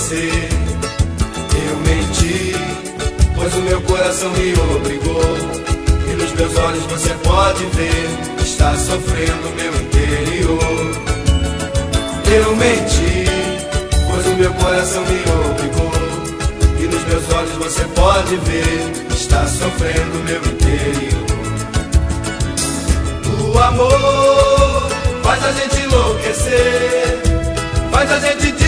você. Eu menti, pois o meu coração me obrigou. E nos meus olhos você pode ver, está sofrendo meu interior. Eu menti, pois o meu coração me obrigou. E nos meus olhos você pode ver, está sofrendo meu interior. O amor faz a gente enlouquecer, faz a gente